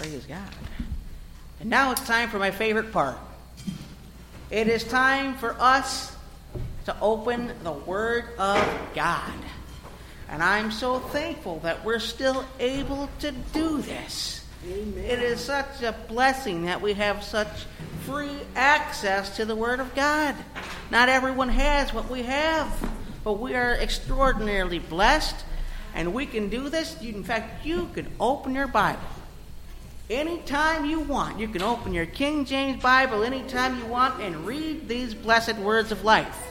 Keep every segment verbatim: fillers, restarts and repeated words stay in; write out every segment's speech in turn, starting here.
Praise God. And now it's time for my favorite part. It is time for us to open the Word of God. And I'm so thankful that we're still able to do this. Amen. It is such a blessing that we have such free access to the Word of God. Not everyone has what we have, but we are extraordinarily blessed, and we can do this. In fact, you can open your Bible anytime you want. You can open your King James Bible anytime you want and read these blessed words of life.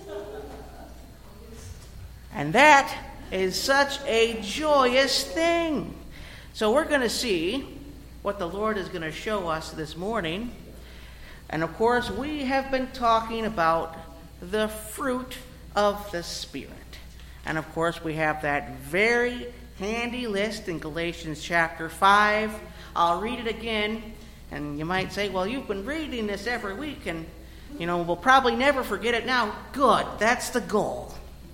And that is such a joyous thing. So we're going to see what the Lord is going to show us this morning. And of course, we have been talking about the fruit of the Spirit. And of course, we have that very handy list in Galatians chapter five. I'll read it again, and you might say, well, you've been reading this every week, and, you know, we'll probably never forget it now. Good, that's the goal.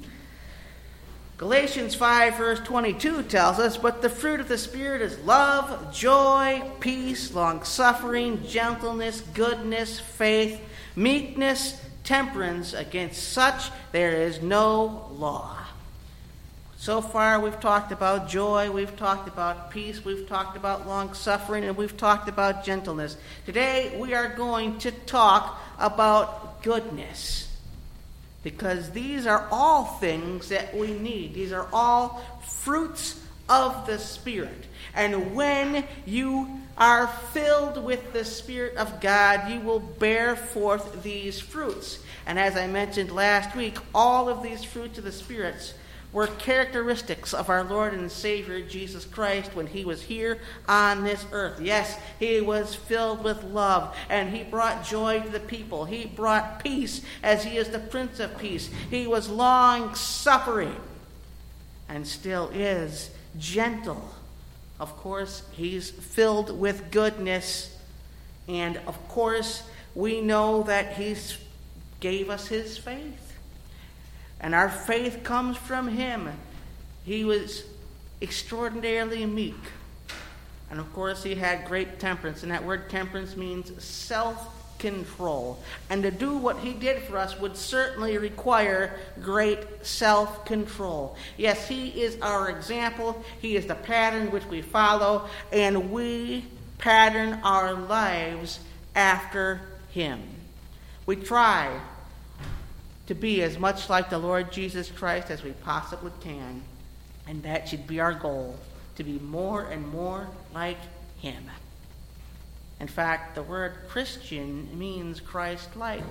Galatians five, verse twenty-two tells us, but the fruit of the Spirit is love, joy, peace, long-suffering, gentleness, goodness, faith, meekness, temperance. Against such there is no law. So far, we've talked about joy, we've talked about peace, we've talked about long-suffering, and we've talked about gentleness. Today, we are going to talk about goodness, because these are all things that we need. These are all fruits of the Spirit. And when you are filled with the Spirit of God, you will bear forth these fruits. And as I mentioned last week, all of these fruits of the Spirit were characteristics of our Lord and Savior Jesus Christ when he was here on this earth. Yes, he was filled with love, and he brought joy to the people. He brought peace, as he is the Prince of Peace. He was long-suffering, and still is gentle. Of course, he's filled with goodness, and of course, we know that he gave us his faith. And our faith comes from him. He was extraordinarily meek. And of course, he had great temperance. And that word temperance means self-control. And to do what he did for us would certainly require great self-control. Yes, he is our example. He is the pattern which we follow. And we pattern our lives after him. We try to be as much like the Lord Jesus Christ as we possibly can. And that should be our goal, to be more and more like him. In fact, the word Christian means Christ-like.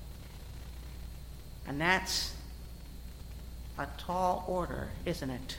And that's a tall order, isn't it?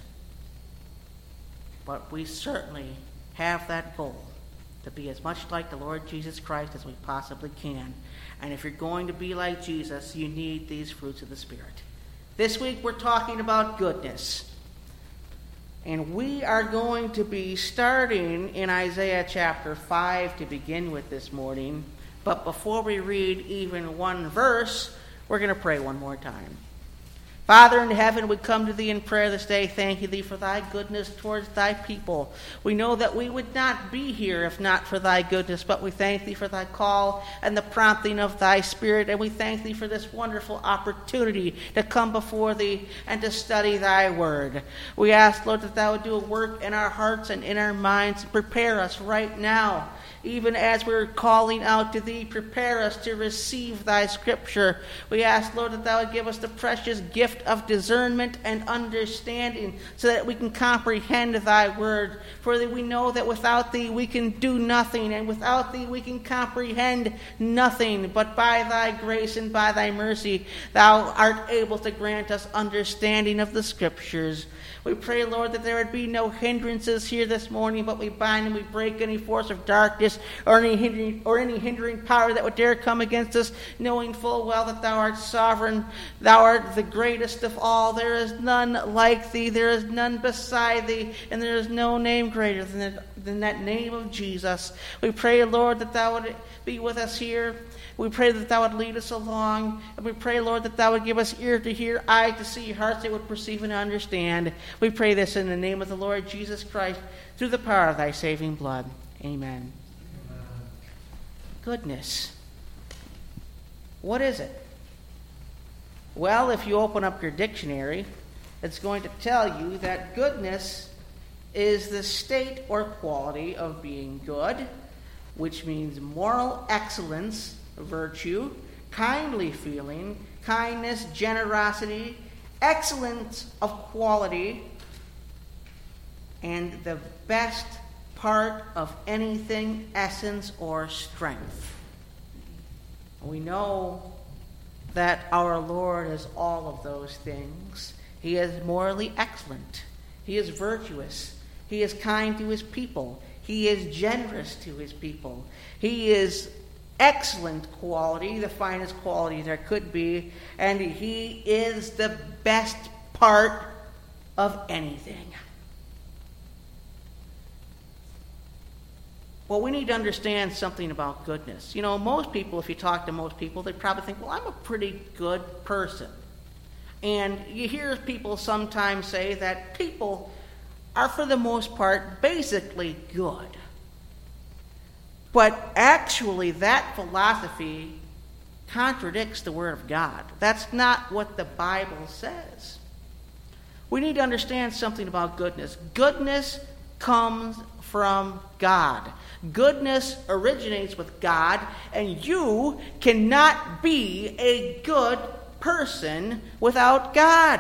But we certainly have that goal, to be as much like the Lord Jesus Christ as we possibly can. And if you're going to be like Jesus, you need these fruits of the Spirit. This week we're talking about goodness. And we are going to be starting in Isaiah chapter five to begin with this morning. But before we read even one verse, we're going to pray one more time. Father in heaven, we come to thee in prayer this day, thanking thee for thy goodness towards thy people. We know that we would not be here if not for thy goodness, but we thank thee for thy call and the prompting of thy Spirit, and we thank thee for this wonderful opportunity to come before thee and to study thy word. We ask, Lord, that thou would do a work in our hearts and in our minds and prepare us right now. Even as we're calling out to thee, prepare us to receive thy scripture. We ask, Lord, that thou would give us the precious gift of discernment and understanding so that we can comprehend thy word. For we know that without thee we can do nothing, and without thee we can comprehend nothing. But by thy grace and by thy mercy, thou art able to grant us understanding of the scriptures. We pray, Lord, that there would be no hindrances here this morning, but we bind and we break any force of darkness or any hindering, or any hindering power that would dare come against us, knowing full well that thou art sovereign. Thou art the greatest of all. There is none like thee. There is none beside thee. And there is no name greater than that, than that name of Jesus. We pray, Lord, that thou would be with us here. We pray that thou would lead us along. And we pray, Lord, that thou would give us ear to hear, eye to see, hearts that would perceive and understand. We pray this in the name of the Lord Jesus Christ, through the power of thy saving blood. Amen. Goodness. What is it? Well, if you open up your dictionary, it's going to tell you that goodness is the state or quality of being good, which means moral excellence, virtue, kindly feeling, kindness, generosity, excellence of quality, and the best part of anything, essence, or strength. We know that our Lord is all of those things. He is morally excellent. He is virtuous. He is kind to his people. He is generous to his people. He is excellent quality, the finest quality there could be, and he is the best part of anything. Well, we need to understand something about goodness. You know, most people, if you talk to most people, they probably think, well, I'm a pretty good person. And you hear people sometimes say that people are, for the most part, basically good. But actually, that philosophy contradicts the Word of God. That's not what the Bible says. We need to understand something about goodness. Goodness comes from God. Goodness originates with God, and you cannot be a good person without God.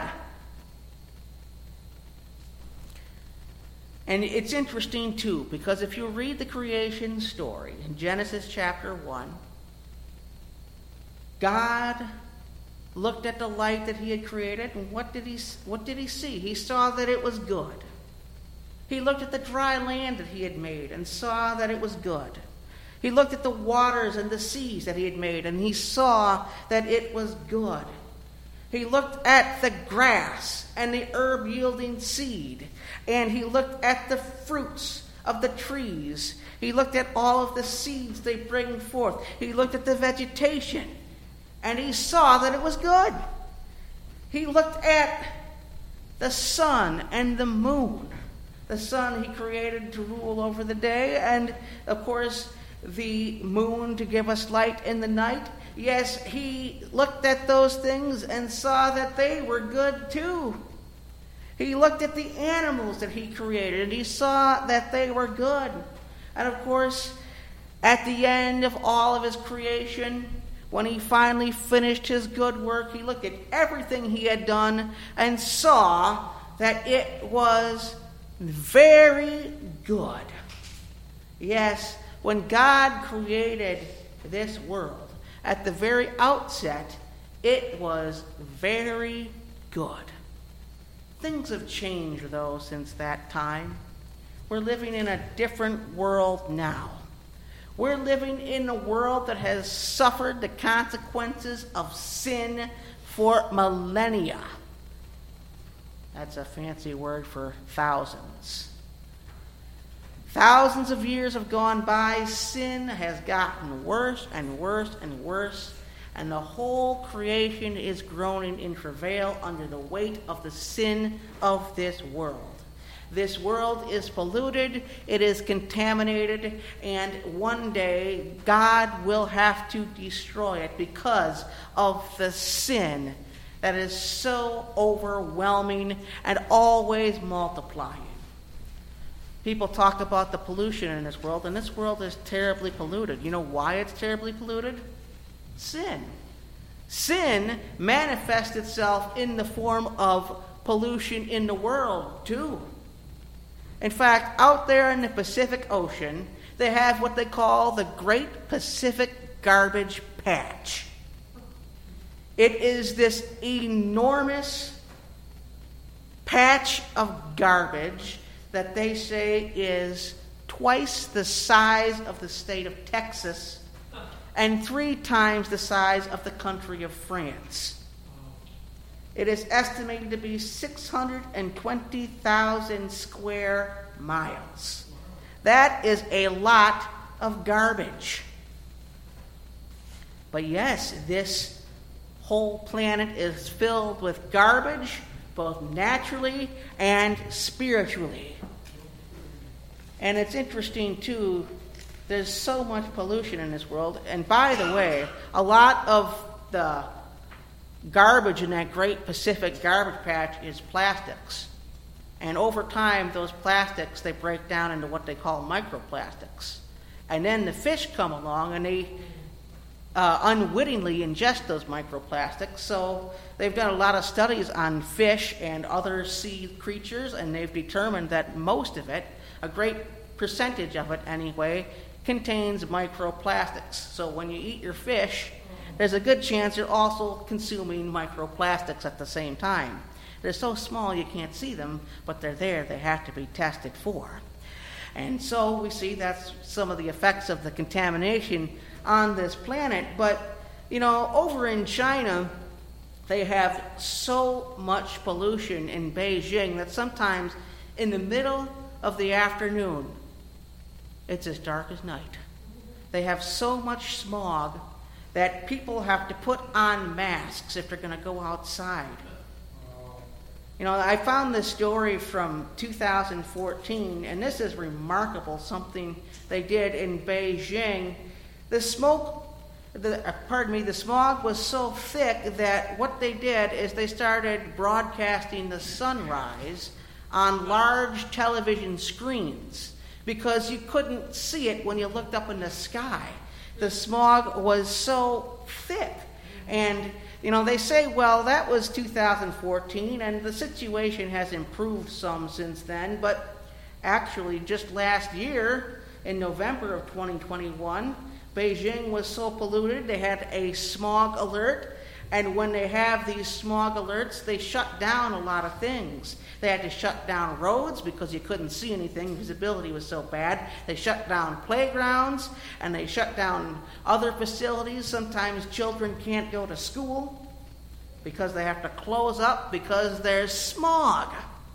And it's interesting, too, because if you read the creation story in Genesis chapter one, God looked at the light that he had created, and what did he, what did he see? He saw that it was good. He looked at the dry land that he had made and saw that it was good. He looked at the waters and the seas that he had made, and he saw that it was good. He looked at the grass and the herb-yielding seed, and he looked at the fruits of the trees. He looked at all of the seeds they bring forth. He looked at the vegetation, and he saw that it was good. He looked at the sun and the moon. The sun he created to rule over the day, and of course the moon to give us light in the night. Yes, he looked at those things and saw that they were good too. He looked at the animals that he created, and he saw that they were good. And of course, at the end of all of his creation, when he finally finished his good work, he looked at everything he had done and saw that it was very good. Yes, when God created this world, at the very outset, it was very good. Things have changed, though, since that time. We're living in a different world now. We're living in a world that has suffered the consequences of sin for millennia. That's a fancy word for thousands. Thousands of years have gone by. Sin has gotten worse and worse and worse. And the whole creation is groaning in travail under the weight of the sin of this world. This world is polluted, it is contaminated, and one day God will have to destroy it because of the sin that is so overwhelming and always multiplying. People talk about the pollution in this world, and this world is terribly polluted. You know why it's terribly polluted? Sin. Sin manifests itself in the form of pollution in the world, too. In fact, out there in the Pacific Ocean, they have what they call the Great Pacific Garbage Patch. It is this enormous patch of garbage that they say is twice the size of the state of Texas and three times the size of the country of France. It is estimated to be six hundred twenty thousand square miles. That is a lot of garbage. But yes, this whole planet is filled with garbage, both naturally and spiritually. And it's interesting, too, there's so much pollution in this world. And by the way, a lot of the garbage in that great Pacific garbage patch is plastics. And over time, those plastics, they break down into what they call microplastics. And then the fish come along and they uh, unwittingly ingest those microplastics. So they've done a lot of studies on fish and other sea creatures, and they've determined that most of it, a great percentage of it anyway, contains microplastics. So when you eat your fish, there's a good chance you're also consuming microplastics at the same time. They're so small you can't see them, but they're there. They have to be tested for. And so we see that's some of the effects of the contamination on this planet. But, you know, over in China, they have so much pollution in Beijing that sometimes in the middle of the afternoon, it's as dark as night. They have so much smog that people have to put on masks if they're going to go outside. You know, I found this story from two thousand fourteen, and this is remarkable, something they did in Beijing. The smoke, the, uh, pardon me, the smog was so thick that what they did is they started broadcasting the sunrise on large television screens because you couldn't see it when you looked up in the sky. The smog was so thick. And you know, they say, well, that was two thousand fourteen, and the situation has improved some since then. But actually, just last year, in November of twenty twenty-one, Beijing was so polluted, they had a smog alert. And when they have these smog alerts, they shut down a lot of things. They had to shut down roads because you couldn't see anything. Visibility was so bad. They shut down playgrounds, and they shut down other facilities. Sometimes children can't go to school because they have to close up because there's smog.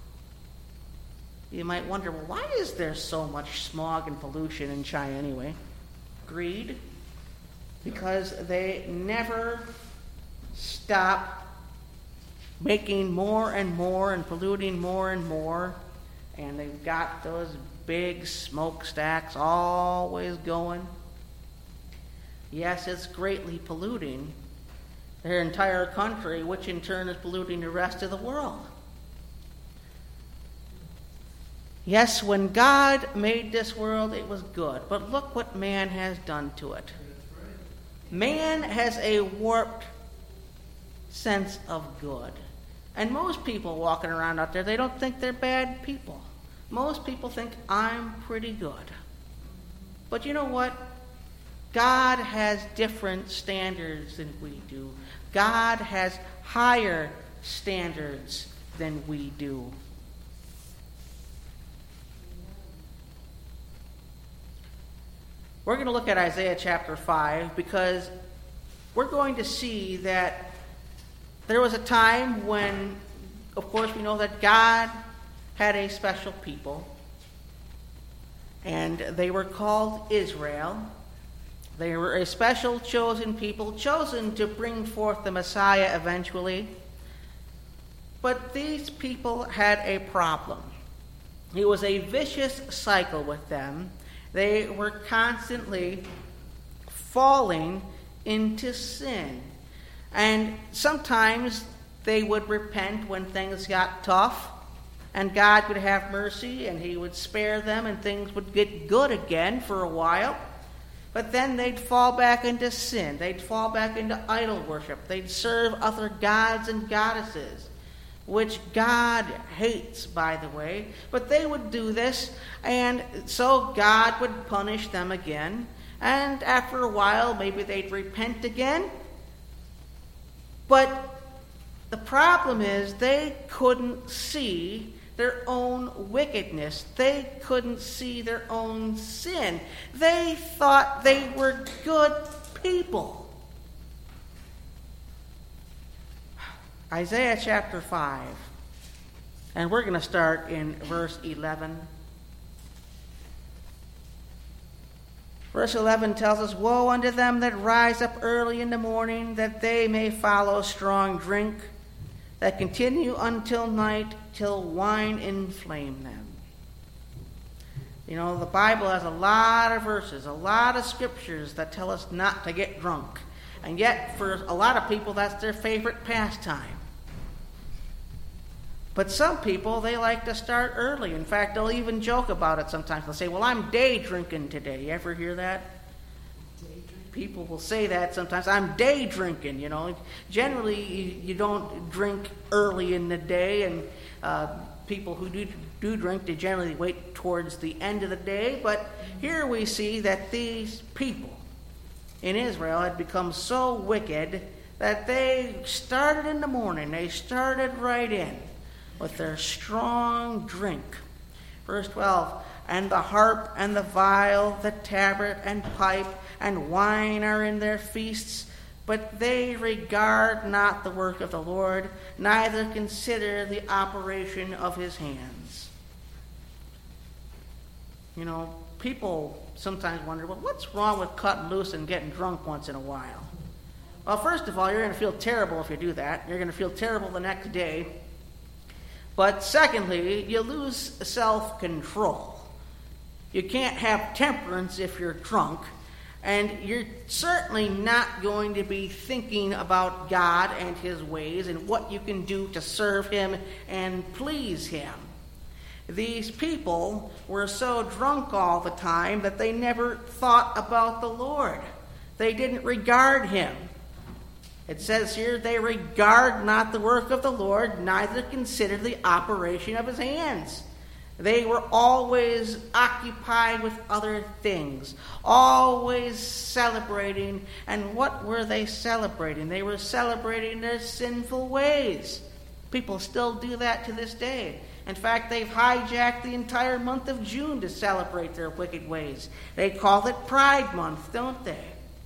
You might wonder, well, why is there so much smog and pollution in China anyway? Greed. Because they never stop making more and more and polluting more and more, and they've got those big smokestacks always going. Yes, it's greatly polluting their entire country, which in turn is polluting the rest of the world. Yes, when God made this world, it was good, but look what man has done to it. Man has a warped sense of good. And most people walking around out there, they don't think they're bad people. Most people think, I'm pretty good. But you know what? God has different standards than we do. God has higher standards than we do. We're going to look at Isaiah chapter five because we're going to see that there was a time when, of course, we know that God had a special people, and they were called Israel. They were a special chosen people, chosen to bring forth the Messiah eventually. But these people had a problem. It was a vicious cycle with them. They were constantly falling into sin. And sometimes they would repent when things got tough, and God would have mercy, and he would spare them, and things would get good again for a while. But then they'd fall back into sin. They'd fall back into idol worship. They'd serve other gods and goddesses, which God hates, by the way. But they would do this, and so God would punish them again. And after a while, maybe they'd repent again. But the problem is they couldn't see their own wickedness. They couldn't see their own sin. They thought they were good people. Isaiah chapter five. And we're going to start in verse eleven. Verse eleven tells us, Woe unto them that rise up early in the morning, that they may follow strong drink, that continue until night, till wine inflame them. You know, the Bible has a lot of verses, a lot of scriptures that tell us not to get drunk. And yet, for a lot of people, that's their favorite pastime. But some people, they like to start early. In fact, they'll even joke about it sometimes. They'll say, well, I'm day drinking today. You ever hear that? People will say that sometimes. I'm day drinking, you know. Generally, you, you don't drink early in the day, and uh, people who do, do drink, they generally wait towards the end of the day. But here we see that these people in Israel had become so wicked that they started in the morning. They started right in with their strong drink. Verse twelve, and the harp and the viol, the tabret and pipe and wine are in their feasts, but they regard not the work of the Lord, neither consider the operation of his hands. You know, people sometimes wonder, well, what's wrong with cutting loose and getting drunk once in a while? Well, first of all, you're going to feel terrible if you do that. You're going to feel terrible the next day. But secondly, you lose self-control. You can't have temperance if you're drunk. And you're certainly not going to be thinking about God and his ways and what you can do to serve him and please him. These people were so drunk all the time that they never thought about the Lord. They didn't regard him. It says here, they regard not the work of the Lord, neither consider the operation of his hands. They were always occupied with other things, always celebrating. And what were they celebrating? They were celebrating their sinful ways. People still do that to this day. In fact, they've hijacked the entire month of June to celebrate their wicked ways. They call it Pride Month, don't they?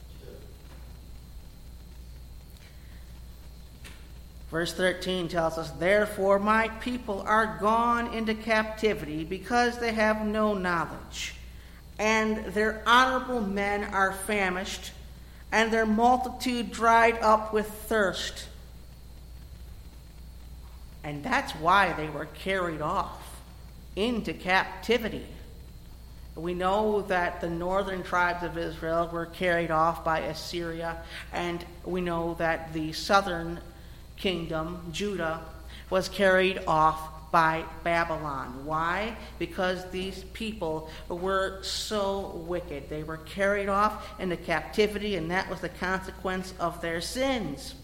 Verse thirteen tells us, therefore my people are gone into captivity because they have no knowledge. And their honorable men are famished, and their multitude dried up with thirst. And that's why they were carried off into captivity. We know that the northern tribes of Israel were carried off by Assyria, and we know that the southern kingdom, Judah, was carried off by Babylon. Why? Because these people were so wicked. They were carried off into captivity, and that was the consequence of their sins.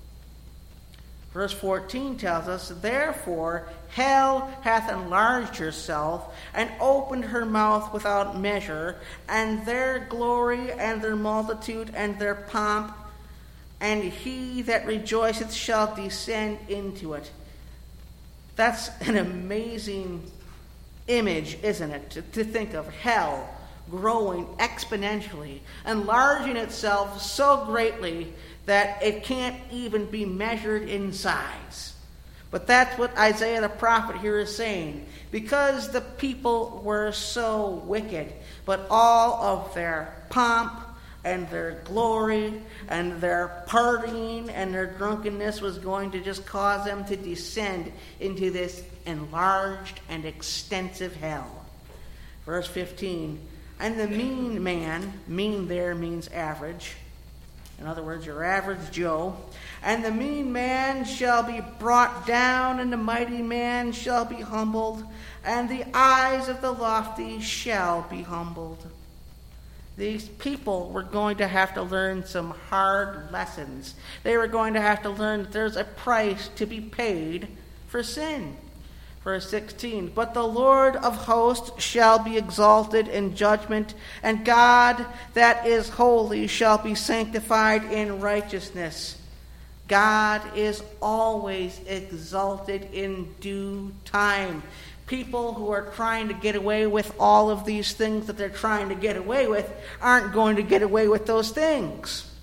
Verse fourteen tells us, therefore hell hath enlarged herself and opened her mouth without measure, and their glory and their multitude and their pomp, and he that rejoiceth shall descend into it. That's an amazing image, isn't it? To, to think of hell growing exponentially, enlarging itself so greatly that it can't even be measured in size. But that's what Isaiah the prophet here is saying. Because the people were so wicked, but all of their pomp and their glory and their partying and their drunkenness was going to just cause them to descend into this enlarged and extensive hell. Verse fifteen, and the mean man, mean there means average. In other words, your average Joe. And the mean man shall be brought down, and the mighty man shall be humbled, and the eyes of the lofty shall be humbled. These people were going to have to learn some hard lessons. They were going to have to learn that there's a price to be paid for sin. Verse sixteen, but the Lord of hosts shall be exalted in judgment, and God that is holy shall be sanctified in righteousness. God is always exalted in due time. People who are trying to get away with all of these things that they're trying to get away with aren't going to get away with those things.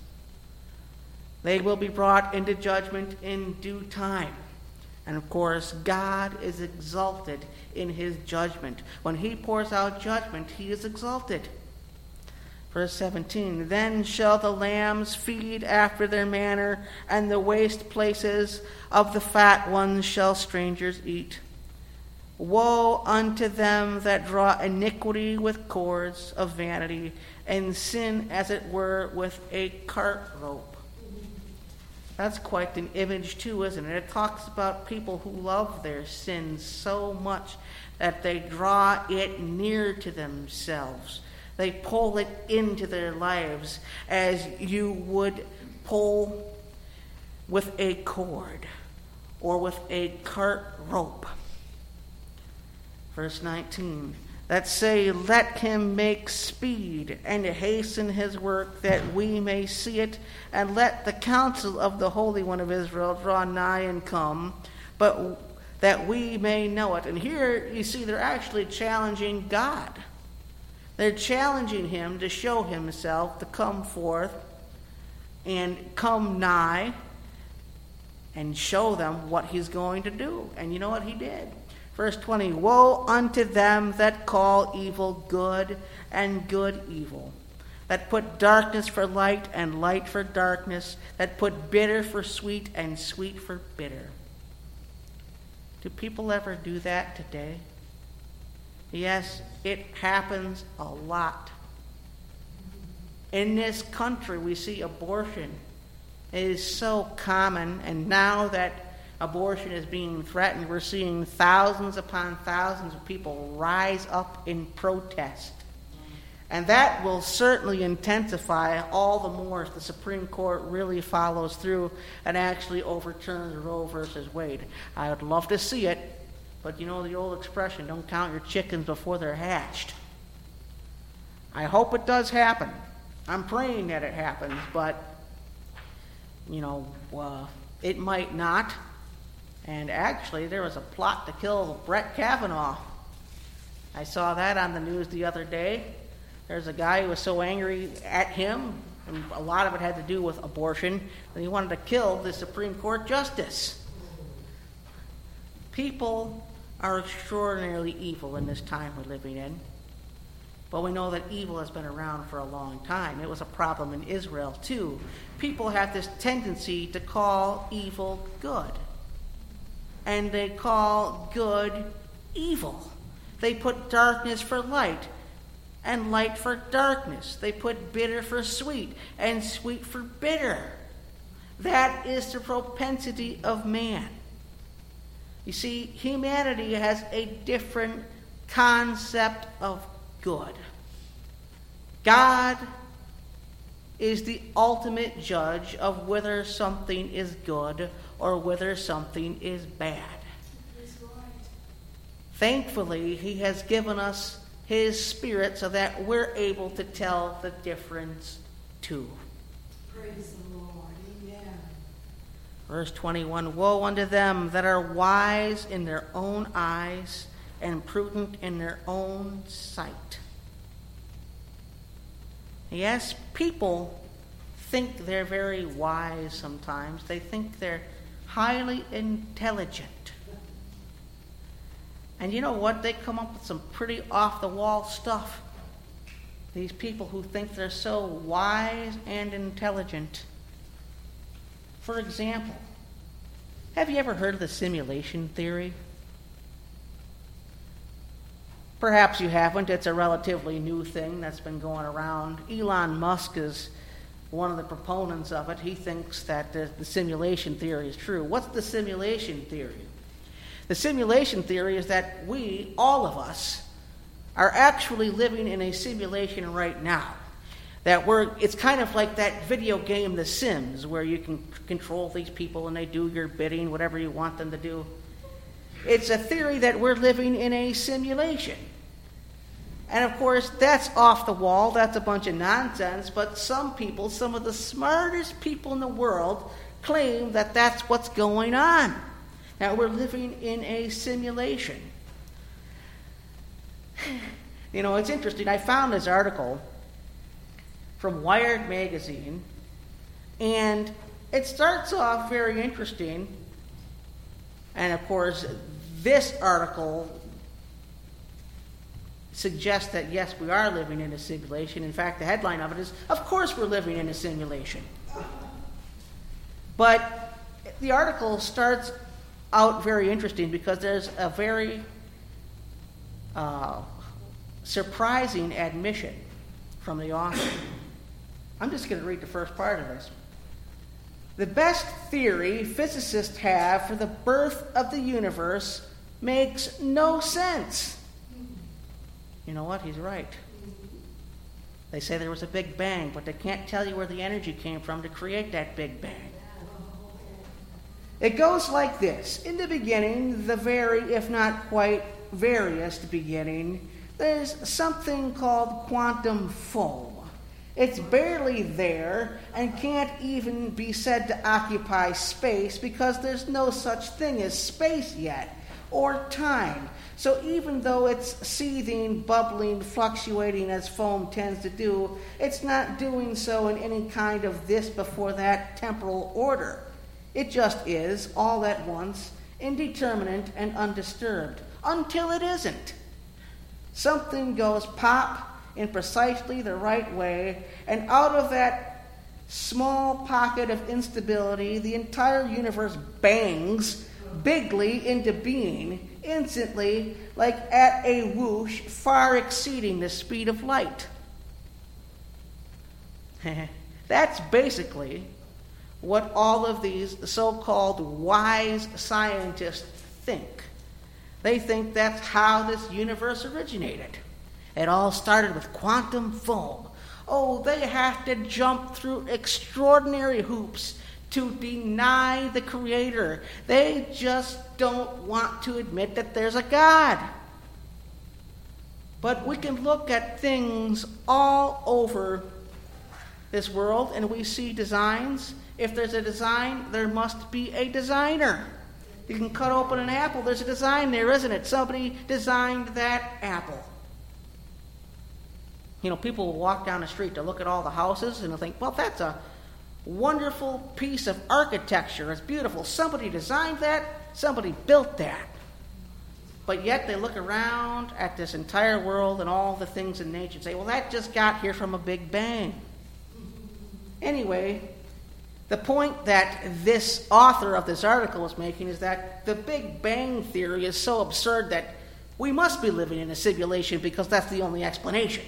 They will be brought into judgment in due time. And of course, God is exalted in his judgment. When he pours out judgment, he is exalted. Verse seventeen, then shall the lambs feed after their manner, and the waste places of the fat ones shall strangers eat. Woe unto them that draw iniquity with cords of vanity, and sin, as it were, with a cart rope. That's quite an image too, isn't it? It talks about people who love their sins so much that they draw it near to themselves. They pull it into their lives as you would pull with a cord or with a cart rope. Verse nineteen, that say, let him make speed and hasten his work, that we may see it, and let the counsel of the Holy One of Israel draw nigh and come, but that we may know it. And here you see they're actually challenging God. They're challenging him to show himself, to come forth and come nigh and show them what he's going to do. And you know what he did? Verse twenty, woe unto them that call evil good and good evil, that put darkness for light and light for darkness, that put bitter for sweet and sweet for bitter. Do people ever do that today? Yes, it happens a lot. In this country, we see abortion. It is so common, and now that abortion is being threatened, we're seeing thousands upon thousands of people rise up in protest. And that will certainly intensify all the more if the Supreme Court really follows through and actually overturns Roe versus Wade. I would love to see it, but you know the old expression, don't count your chickens before they're hatched. I hope it does happen. I'm praying that it happens, but, you know, uh, it might not. And actually, there was a plot to kill Brett Kavanaugh. I saw that on the news the other day. There's a guy who was so angry at him, and a lot of it had to do with abortion, that he wanted to kill the Supreme Court justice. People are extraordinarily evil in this time we're living in. But we know that evil has been around for a long time. It was a problem in Israel, too. People have this tendency to call evil good. And they call good evil. They put darkness for light and light for darkness. They put bitter for sweet and sweet for bitter. That is the propensity of man. You see, humanity has a different concept of good. God is the ultimate judge of whether something is good or whether something is bad. Thankfully, he has given us his Spirit so that we're able to tell the difference too. Praise the Lord. Amen. Verse twenty-one, woe unto them that are wise in their own eyes and prudent in their own sight. Yes, people think they're very wise sometimes. They think they're highly intelligent. And you know what? They come up with some pretty off-the-wall stuff. These people who think they're so wise and intelligent. For example, have you ever heard of the simulation theory? Perhaps you haven't. It's a relatively new thing that's been going around. Elon Musk is one of the proponents of it. He thinks that the, the simulation theory is true. What's the simulation theory? The simulation theory is that we, all of us, are actually living in a simulation right now. That we're, it's kind of like that video game, The Sims, where you can control these people and they do your bidding, whatever you want them to do. It's a theory that we're living in a simulation. And of course, that's off the wall, that's a bunch of nonsense, but some people, some of the smartest people in the world, claim that that's what's going on. Now, we're living in a simulation. You know, it's interesting. I found this article from Wired magazine, and it starts off very interesting. And of course, this article suggests that yes, we are living in a simulation. In fact, the headline of it is, of course we're living in a simulation. But the article starts out very interesting because there's a very uh, surprising admission from the author. I'm just going to read the first part of this. The best theory physicists have for the birth of the universe makes no sense. You know what? He's right. They say there was a Big Bang, but they can't tell you where the energy came from to create that Big Bang. It goes like this. In the beginning, the very, if not quite veriest beginning, there's something called quantum foam. It's barely there and can't even be said to occupy space because there's no such thing as space yet, or time. So even though it's seething, bubbling, fluctuating as foam tends to do, it's not doing so in any kind of this before that temporal order. It just is, all at once, indeterminate and undisturbed, until it isn't. Something goes pop in precisely the right way, and out of that small pocket of instability, the entire universe bangs bigly into being, instantly, like at a whoosh, far exceeding the speed of light. That's basically what all of these so-called wise scientists think. They think that's how this universe originated. It all started with quantum foam. Oh, they have to jump through extraordinary hoops to deny the Creator. They just don't want to admit that there's a God. But we can look at things all over this world and we see designs. If there's a design, there must be a designer. You can cut open an apple, there's a design there, isn't it? Somebody designed that apple. You know, people will walk down the street to look at all the houses and they'll think, well, that's a wonderful piece of architecture. It's beautiful. Somebody designed that. Somebody built that. But yet they look around at this entire world and all the things in nature and say, well, that just got here from a Big Bang. Anyway, the point that this author of this article is making is that the Big Bang theory is so absurd that we must be living in a simulation because that's the only explanation.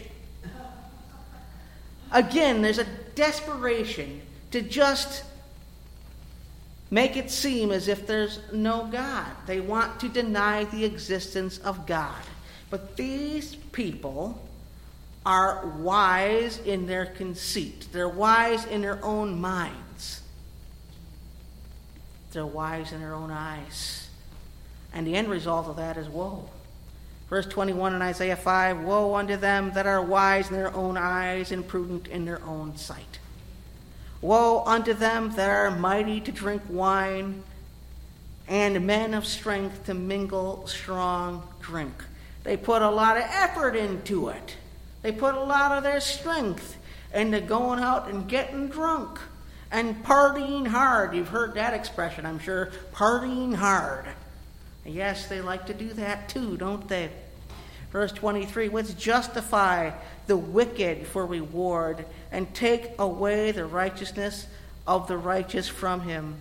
Again, there's a desperation to just make it seem as if there's no God. They want to deny the existence of God. But these people are wise in their conceit. They're wise in their own minds. They're wise in their own eyes. And the end result of that is woe. Verse twenty-one in Isaiah five, woe unto them that are wise in their own eyes and prudent in their own sight. Woe unto them that are mighty to drink wine and men of strength to mingle strong drink. They put a lot of effort into it. They put a lot of their strength into going out and getting drunk and partying hard. You've heard that expression, I'm sure, partying hard. Yes, they like to do that too, don't they? Verse twenty-three, let's justify the wicked for reward and take away the righteousness of the righteous from him.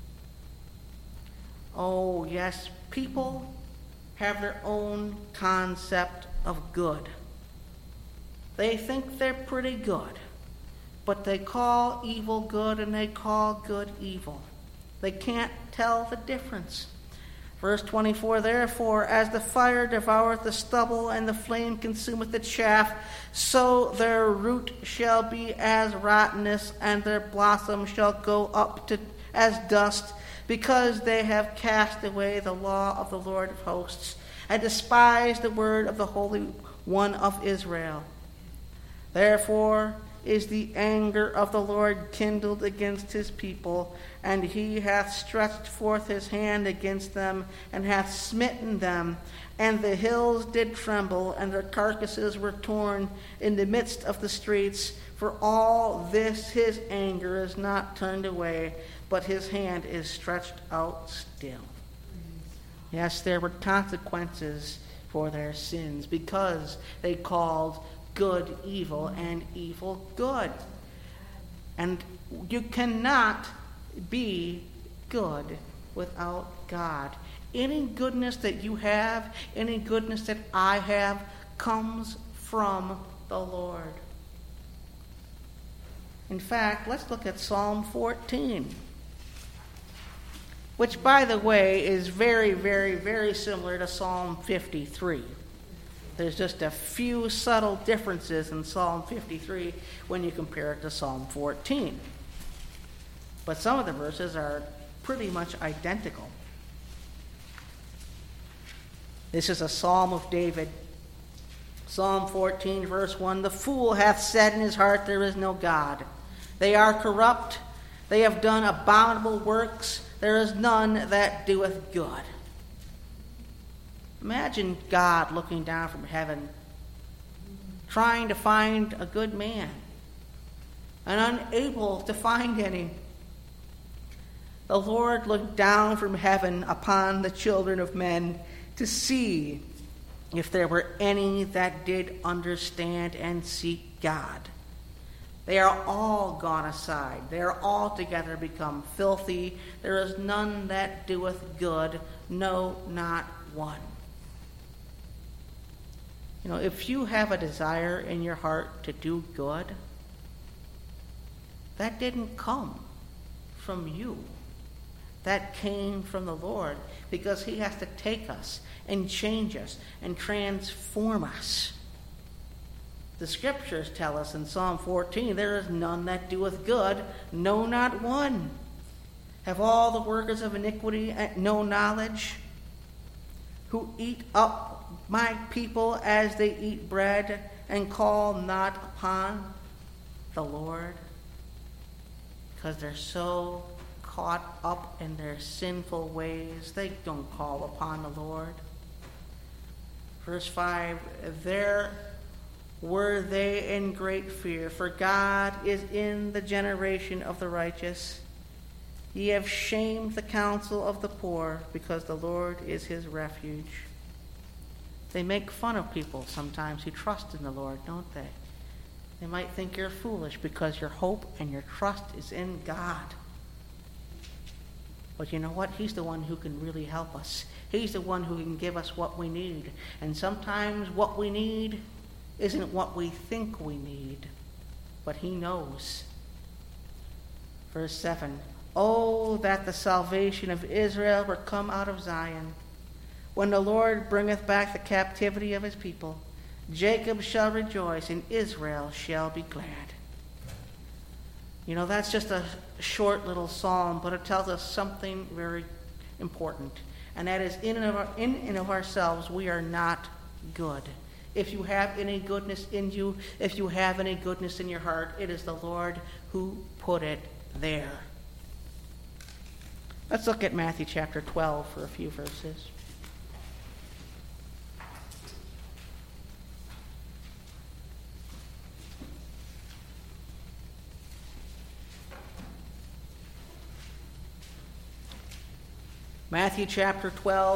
Oh, yes, people have their own concept of good. They think they're pretty good, but they call evil good and they call good evil. They can't tell the difference. Verse twenty-four, therefore, as the fire devoureth the stubble and the flame consumeth the chaff, so their root shall be as rottenness, and their blossom shall go up to as dust, because they have cast away the law of the Lord of hosts, and despised the word of the Holy One of Israel. Therefore is the anger of the Lord kindled against his people, and he hath stretched forth his hand against them, and hath smitten them. And the hills did tremble, and their carcasses were torn in the midst of the streets. For all this his anger is not turned away, but his hand is stretched out still. Yes, there were consequences for their sins, because they called good evil and evil good. And you cannot be good without God. Any goodness that you have, any goodness that I have, comes from the Lord. In fact, let's look at Psalm fourteen, which, by the way, is very, very, very similar to Psalm fifty-three. There's just a few subtle differences in Psalm fifty-three when you compare it to Psalm fourteen. But some of the verses are pretty much identical. This is a Psalm of David. Psalm fourteen, verse one, "The fool hath said in his heart, there is no God. They are corrupt. They have done abominable works. There is none that doeth good." Imagine God looking down from heaven, trying to find a good man, and unable to find any. The Lord looked down from heaven upon the children of men to see if there were any that did understand and seek God. They are all gone aside. They are altogether become filthy. There is none that doeth good, no, not one. You know, if you have a desire in your heart to do good, that didn't come from you. That came from the Lord, because he has to take us and change us and transform us. The scriptures tell us in Psalm fourteen, "There is none that doeth good, no, not one. Have all the workers of iniquity no knowledge? Who eat up my people as they eat bread, and call not upon the Lord." Because they're so caught up in their sinful ways, they don't call upon the Lord. Verse five, "There were they in great fear, for God is in the generation of the righteous. Ye have shamed the counsel of the poor, because the Lord is his refuge." They make fun of people sometimes who trust in the Lord, don't they? They might think you're foolish because your hope and your trust is in God. But you know what? He's the one who can really help us. He's the one who can give us what we need. And sometimes what we need isn't what we think we need, but he knows. Verse seven, "Oh, that the salvation of Israel were come out of Zion. When the Lord bringeth back the captivity of his people, Jacob shall rejoice, and Israel shall be glad." You know, that's just a short little psalm, but it tells us something very important. And that is, in and of, our, in and of ourselves, we are not good. If you have any goodness in you, if you have any goodness in your heart, it is the Lord who put it there. Let's look at Matthew chapter twelve for a few verses. Matthew chapter twelve,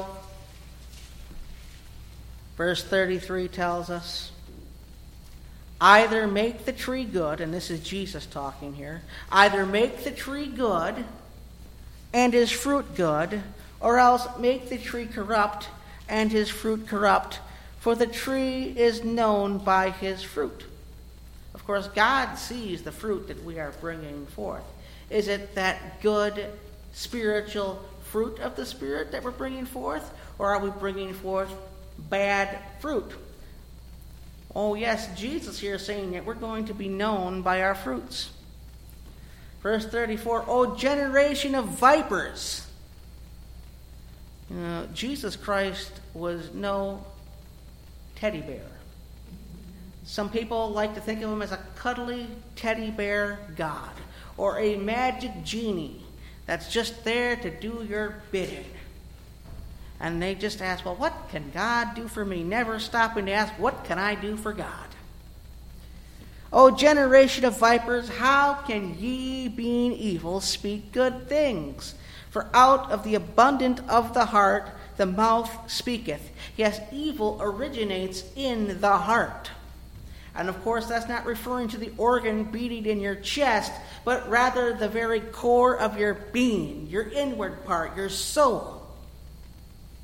verse thirty-three tells us, "Either make the tree good," and this is Jesus talking here, "either make the tree good and his fruit good, or else make the tree corrupt and his fruit corrupt, for the tree is known by his fruit." Of course, God sees the fruit that we are bringing forth. Is it that good spiritual fruit of the Spirit that we're bringing forth, or are we bringing forth bad fruit? Oh yes, Jesus here is saying that we're going to be known by our fruits. Verse thirty-four, "O generation of vipers." You know, Jesus Christ was no teddy bear. Some people like to think of him as a cuddly teddy bear God, or a magic genie that's just there to do your bidding. And they just ask, well, what can God do for me? Never stopping to ask, what can I do for God? "O generation of vipers, how can ye, being evil, speak good things? For out of the abundance of the heart the mouth speaketh." Yes, evil originates in the heart. And of course, that's not referring to the organ beating in your chest, but rather the very core of your being, your inward part, your soul.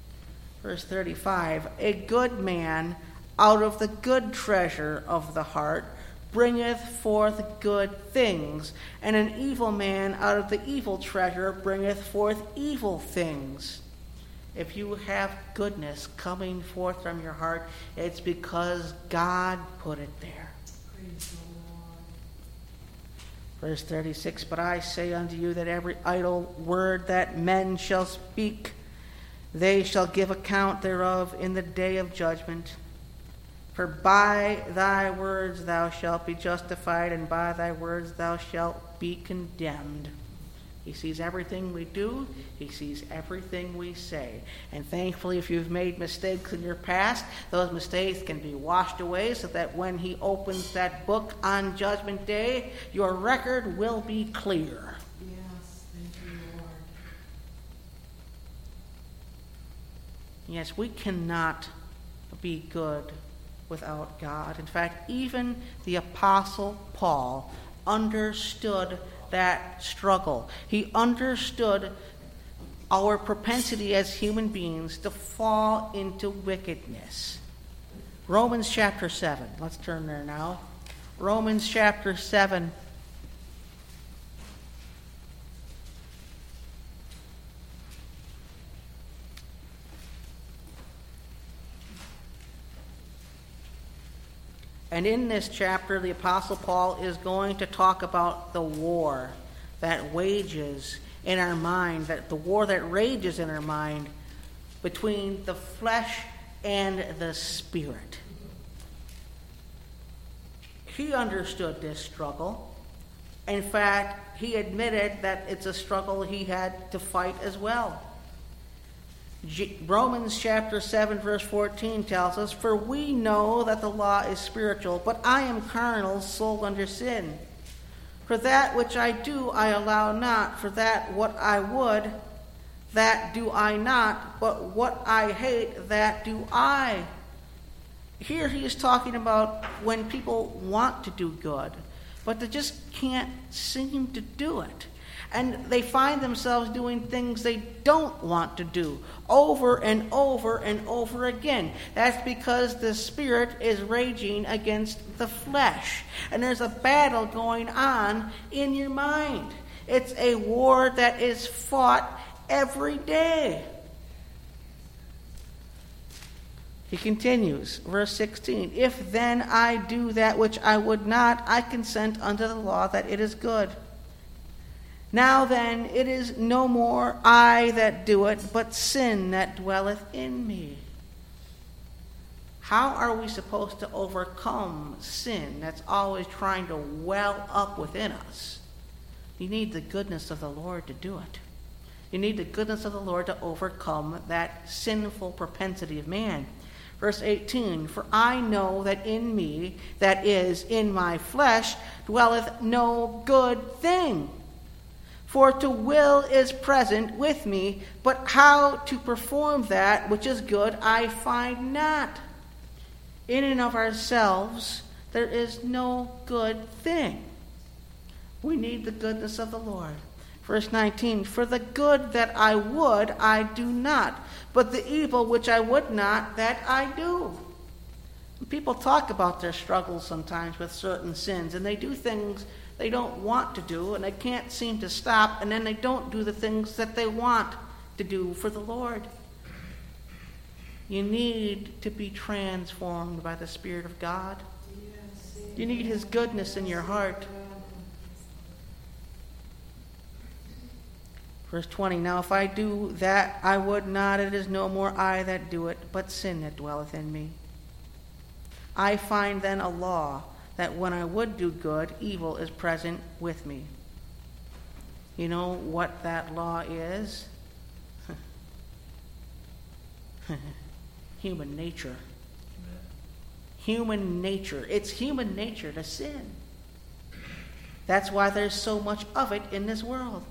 Verse thirty-five, a good man out of the good treasure of the heart bringeth forth good things, and an evil man out of the evil treasure bringeth forth evil things. If you have goodness coming forth from your heart, it's because God put it there. Praise the Lord. Verse thirty-six, but I say unto you that every idle word that men shall speak, they shall give account thereof in the day of judgment. For by thy words thou shalt be justified, and by thy words thou shalt be condemned. He sees everything we do. He sees everything we say. And thankfully, if you've made mistakes in your past, those mistakes can be washed away so that when he opens that book on Judgment Day, your record will be clear. Yes, thank you, Lord. Yes, we cannot be good without God. In fact, even the Apostle Paul understood that struggle. He understood our propensity as human beings to fall into wickedness. Romans chapter seven. Let's turn there now. Romans chapter seven. And in this chapter, the Apostle Paul is going to talk about the war that wages in our mind, that the war that rages in our mind between the flesh and the spirit. He understood this struggle. In fact, he admitted that it's a struggle he had to fight as well. Romans chapter seven verse fourteen tells us, for we know that the law is spiritual, but I am carnal, sold under sin. For that which I do I allow not, for that what I would, that do I not, but what I hate, that do I. Here he is talking about when people want to do good, but they just can't seem to do it. And they find themselves doing things they don't want to do over and over and over again. That's because the spirit is raging against the flesh. And there's a battle going on in your mind. It's a war that is fought every day. He continues, verse sixteen, if then I do that which I would not, I consent unto the law that it is good. Now then, it is no more I that do it, but sin that dwelleth in me. How are we supposed to overcome sin that's always trying to well up within us? You need the goodness of the Lord to do it. You need the goodness of the Lord to overcome that sinful propensity of man. Verse eighteen, for I know that in me, that is, in my flesh, dwelleth no good thing. For to will is present with me, but how to perform that which is good I find not. In and of ourselves there is no good thing. We need the goodness of the Lord. Verse nineteen, for the good that I would I do not, but the evil which I would not, that I do. People talk about their struggles sometimes with certain sins, and they do things they don't want to do, and they can't seem to stop, and then they don't do the things that they want to do for the Lord. You need to be transformed by the Spirit of God. You need His goodness in your heart. Verse twenty, now if I do that I would not, it is no more I that do it, but sin that dwelleth in me. I find then a law, that when I would do good, evil is present with me. You know what that law is? Human nature. Amen. Human nature. It's human nature to sin. That's why there's so much of it in this world.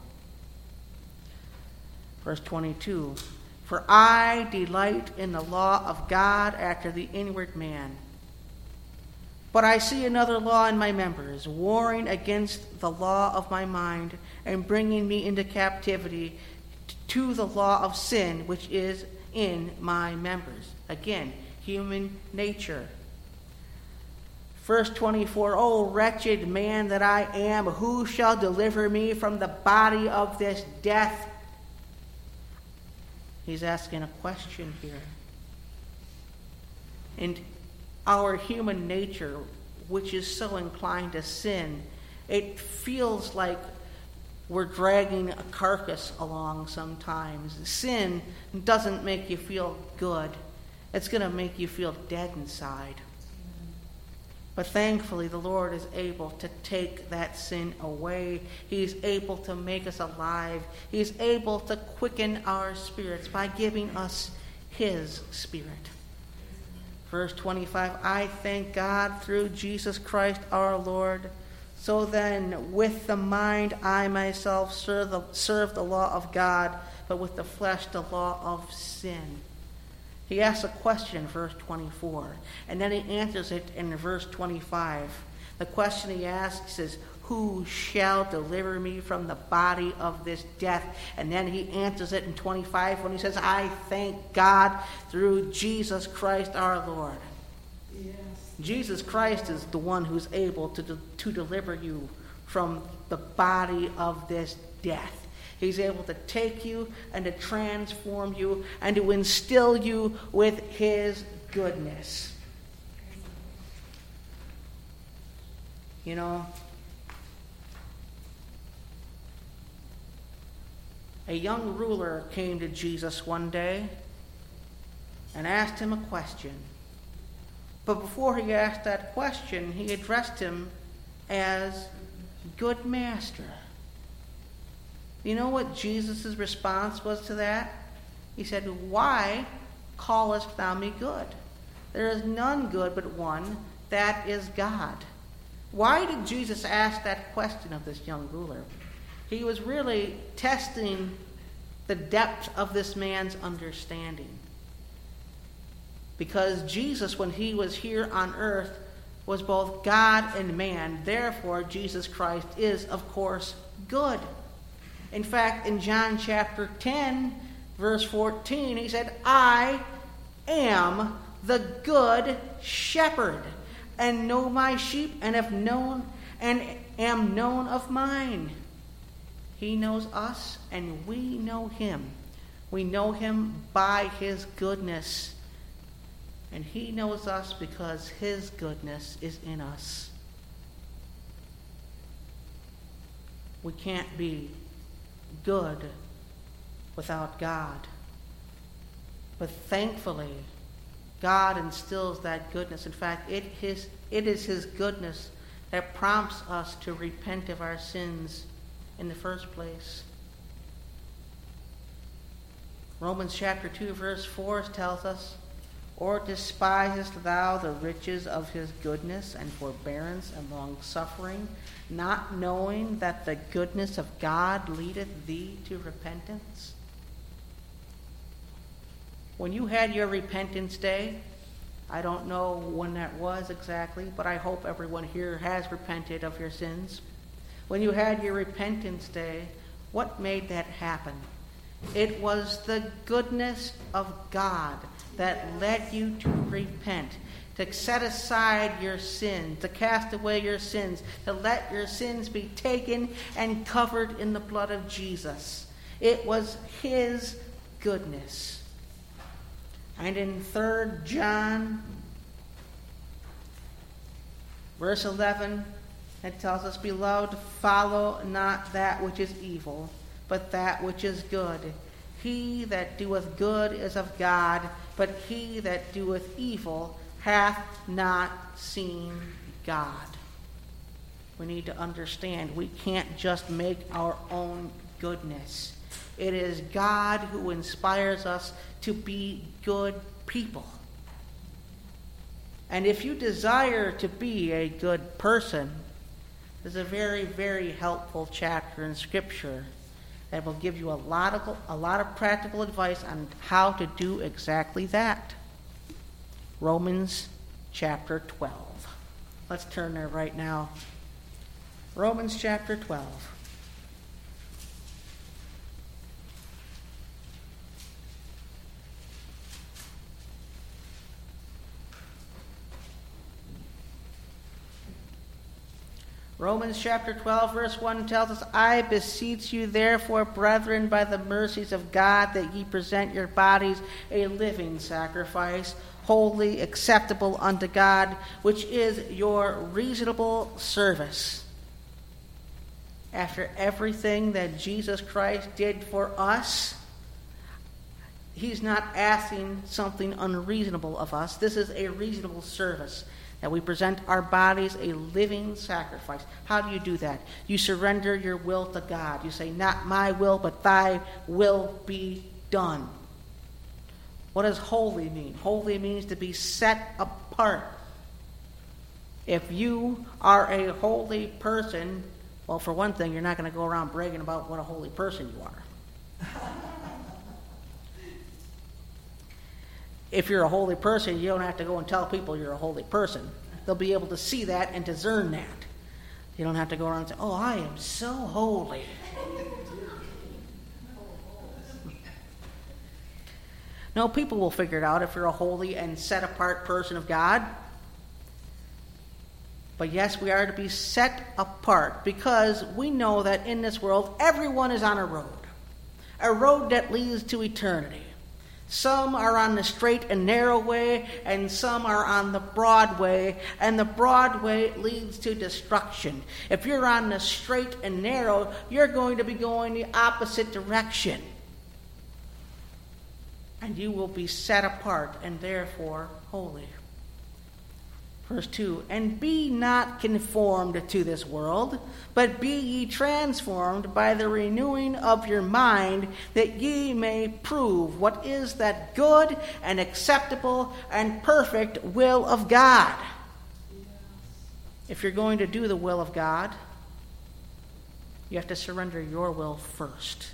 Verse twenty-two, for I delight in the law of God after the inward man. But I see another law in my members, warring against the law of my mind, and bringing me into captivity to the law of sin, which is in my members. Again, human nature. Verse twenty-four, O wretched man that I am, who shall deliver me from the body of this death? He's asking a question here. And our human nature, which is so inclined to sin, it feels like we're dragging a carcass along sometimes. Sin doesn't make you feel good. It's going to make you feel dead inside. But thankfully, the Lord is able to take that sin away. He's able to make us alive. He's able to quicken our spirits by giving us His Spirit. Verse twenty-five, I thank God through Jesus Christ our Lord. So then, with the mind, I myself serve the, serve the law of God, but with the flesh, the law of sin. He asks a question in verse twenty-four, and then he answers it in verse twenty-five. The question he asks is, who shall deliver me from the body of this death? And then he answers it in twenty-five when he says, I thank God through Jesus Christ our Lord. Yes. Jesus Christ is the one who's able to, de- to deliver you from the body of this death. He's able to take you and to transform you and to instill you with His goodness. You know, a young ruler came to Jesus one day and asked him a question. But before he asked that question, he addressed him as good master. You know what Jesus' response was to that? He said, why callest thou me good? There is none good but one, that is God. Why did Jesus ask that question of this young ruler? He was really testing the depth of this man's understanding. Because Jesus, when he was here on earth, was both God and man. Therefore, Jesus Christ is, of course, good. In fact, in John chapter ten, verse fourteen, he said, I am the good shepherd, and know my sheep, and have known and am known of mine. He knows us, and we know him. We know him by his goodness. And he knows us because his goodness is in us. We can't be good without God. But thankfully, God instills that goodness. In fact, it, his, it is his goodness that prompts us to repent of our sins in the first place. Romans chapter two, verse four tells us, or despisest thou the riches of his goodness and forbearance and long-suffering, not knowing that the goodness of God leadeth thee to repentance? When you had your repentance day, I don't know when that was exactly, but I hope everyone here has repented of your sins. When you had your repentance day, what made that happen? It was the goodness of God that led you to repent, to set aside your sins, to cast away your sins, to let your sins be taken and covered in the blood of Jesus. It was his goodness. And in Third John, verse eleven, it tells us, Beloved, follow not that which is evil, but that which is good. He that doeth good is of God, but he that doeth evil hath not seen God. We need to understand we can't just make our own goodness. It is God who inspires us to be good people. And if you desire to be a good person, there's a very, very helpful chapter in Scripture that will give you a lot of a lot of practical advice on how to do exactly that. Romans chapter twelve. Let's turn there right now. Romans chapter twelve. Romans chapter twelve, verse one tells us, I beseech you, therefore, brethren, by the mercies of God, that ye present your bodies a living sacrifice, holy, acceptable unto God, which is your reasonable service. After everything that Jesus Christ did for us, he's not asking something unreasonable of us. This is a reasonable service, that we present our bodies a living sacrifice. How do you do that? You surrender your will to God. You say, not my will, but thy will be done. What does holy mean? Holy means to be set apart. If you are a holy person, well, for one thing, you're not going to go around bragging about what a holy person you are. If you're a holy person, you don't have to go and tell people you're a holy person. They'll be able to see that and discern that. You don't have to go around and say, oh, I am so holy. No, people will figure it out if you're a holy and set-apart person of God. But yes, we are to be set apart, because we know that in this world, everyone is on a road. A road that leads to eternity. Some are on the straight and narrow way, and some are on the broad way, and the broad way leads to destruction. If you're on the straight and narrow, you're going to be going the opposite direction. And you will be set apart and therefore holy. Verse two, and be not conformed to this world, but be ye transformed by the renewing of your mind, that ye may prove what is that good and acceptable and perfect will of God. If you're going to do the will of God, you have to surrender your will first.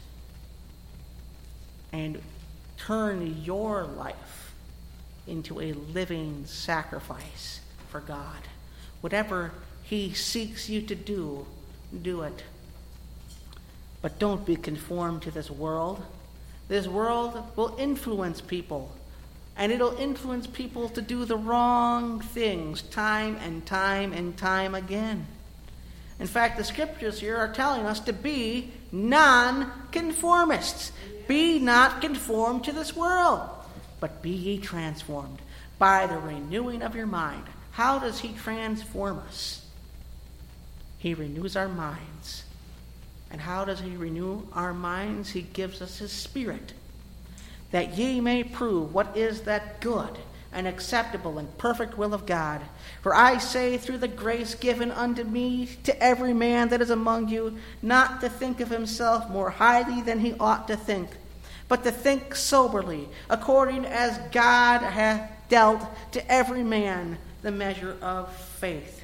And turn your life into a living sacrifice for God. Whatever he seeks you to do, do it. But don't be conformed to this world. This world will influence people, and it'll influence people to do the wrong things time and time and time again. In fact, the scriptures here are telling us to be non-conformists. Be not conformed to this world, but be ye transformed by the renewing of your mind. How does he transform us? He renews our minds. And how does he renew our minds? He gives us his Spirit, that ye may prove what is that good and acceptable and perfect will of God. For I say, through the grace given unto me, to every man that is among you, not to think of himself more highly than he ought to think, but to think soberly, according as God hath dealt to every man the measure of faith.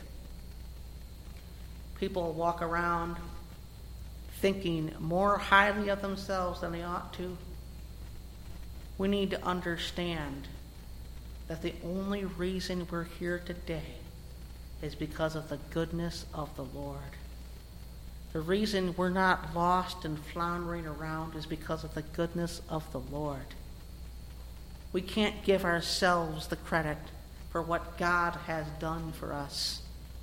People walk around thinking more highly of themselves than they ought to. We need to understand that the only reason we're here today is because of the goodness of the Lord. The reason we're not lost and floundering around is because of the goodness of the Lord. We can't give ourselves the credit for what God has done for us.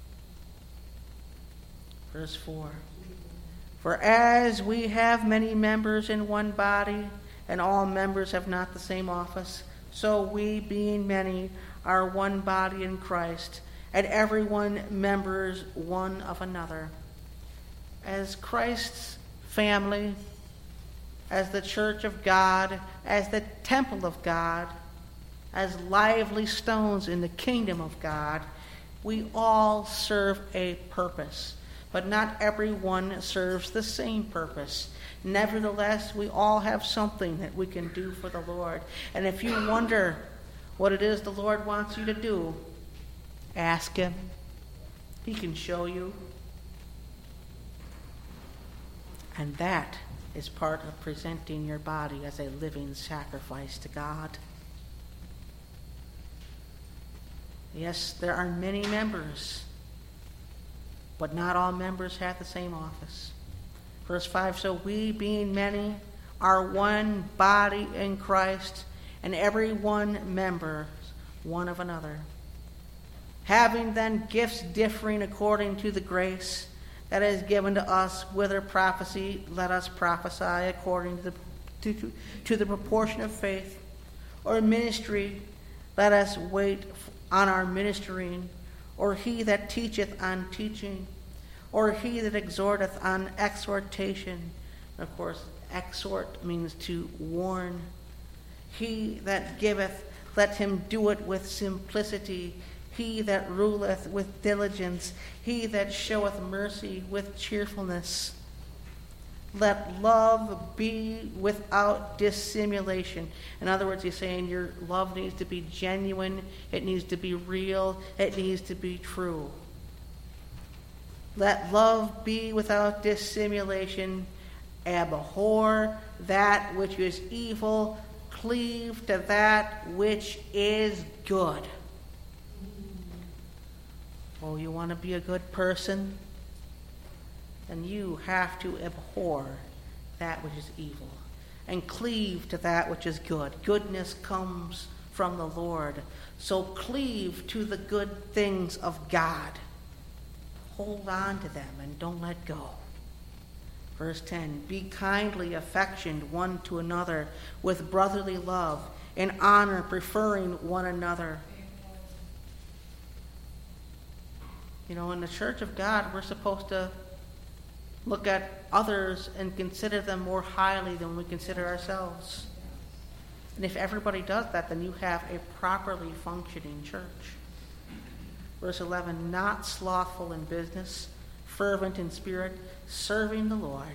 Verse four. For as we have many members in one body, and all members have not the same office, so we, being many, are one body in Christ, and everyone members one of another. As Christ's family, as the church of God, as the temple of God, as lively stones in the kingdom of God, we all serve a purpose. But not everyone serves the same purpose. Nevertheless, we all have something that we can do for the Lord. And if you wonder what it is the Lord wants you to do, ask him. He can show you. And that is part of presenting your body as a living sacrifice to God. Yes, there are many members, but not all members have the same office. Verse five, so we, being many, are one body in Christ, and every one member one of another. Having then gifts differing according to the grace that is given to us, whether prophecy, let us prophesy according to the, to, to the proportion of faith, or ministry, let us wait on our ministering, or he that teacheth on teaching, or he that exhorteth on exhortation. Of course, exhort means to warn. He that giveth, let him do it with simplicity. He that ruleth with diligence, he that showeth mercy with cheerfulness. Let love be without dissimulation. In other words, he's saying your love needs to be genuine, it needs to be real, it needs to be true. Let love be without dissimulation. Abhor that which is evil, cleave to that which is good. Oh, you want to be a good person? Then you have to abhor that which is evil and cleave to that which is good. Goodness comes from the Lord. So cleave to the good things of God. Hold on to them and don't let go. Verse ten, be kindly affectioned one to another with brotherly love, in honor preferring one another. You know, in the church of God, we're supposed to look at others and consider them more highly than we consider ourselves. And if everybody does that, then you have a properly functioning church. Verse eleven, not slothful in business, fervent in spirit, serving the Lord.